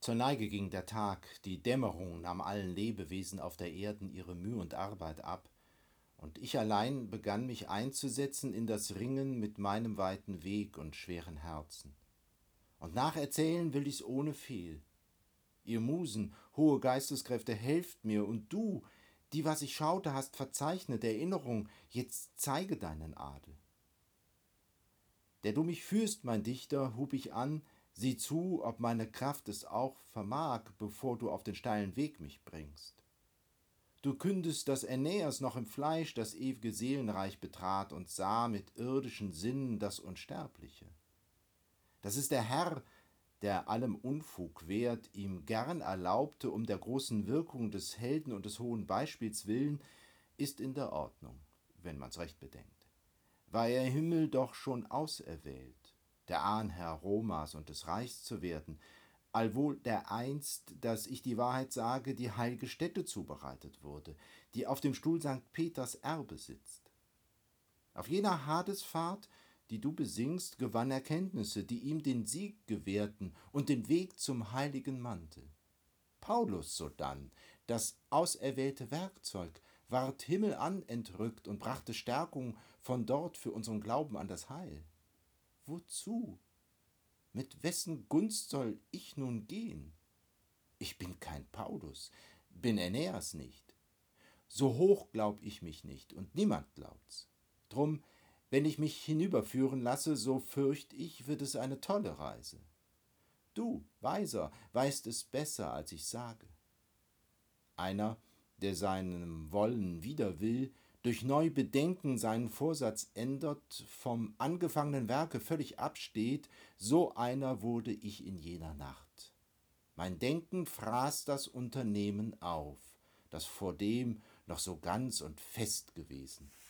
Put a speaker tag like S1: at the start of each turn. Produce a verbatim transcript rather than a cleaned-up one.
S1: Zur Neige ging der Tag, die Dämmerung nahm allen Lebewesen auf der Erden ihre Müh und Arbeit ab, und ich allein begann mich einzusetzen in das Ringen mit meinem weiten Weg und schweren Herzen. Und nacherzählen will ich's ohne Fehl. Ihr Musen, hohe Geisteskräfte, helft mir, und du, die, was ich schaute, hast verzeichnet, Erinnerung, jetzt zeige deinen Adel. Der du mich führst, mein Dichter, hub ich an, sieh zu, ob meine Kraft es auch vermag, bevor du auf den steilen Weg mich bringst. Du kündest, dass Aeneas noch im Fleisch das ew'ge Seelenreich betrat und sah mit irdischen Sinnen das Unsterbliche. Das ist der Herr, der allem Unfug wehrt, ihm gern erlaubte, um der großen Wirkung des Helden und des hohen Beispiels willen, ist in der Ordnung, wenn man's recht bedenkt. War er Himmel doch schon auserwählt, der Ahnherr Romas und des Reichs zu werden, allwohl dereinst, dass ich die Wahrheit sage, die heilge Stätte zubereitet wurde, die auf dem Stuhl Sankt Peters Erbe sitzt. Auf jener Hadesfahrt, die du besingst, gewann er Kenntnisse, die ihm den Sieg gewährten und den Weg zum heiligen Mantel. Paulus sodann, das auserwählte Werkzeug, ward himmelan entrückt und brachte Stärkung von dort für unseren Glauben an das Heil. Wozu? Mit wessen Gunst soll ich nun gehen? Ich bin kein Paulus, bin Aeneas nicht. So hoch glaub ich mich nicht, und niemand glaubt's. Drum, wenn ich mich hinüberführen lasse, so fürcht ich, wird es eine tolle Reise. Du, Weiser, weißt es besser, als ich sage. Einer, der seinem Wollen wider will, durch Neubedenken seinen Vorsatz ändert, vom angefangenen Werke völlig absteht, so einer wurde ich in jener Nacht. Mein Denken fraß das Unternehmen auf, das vordem noch so ganz und fest gewesen.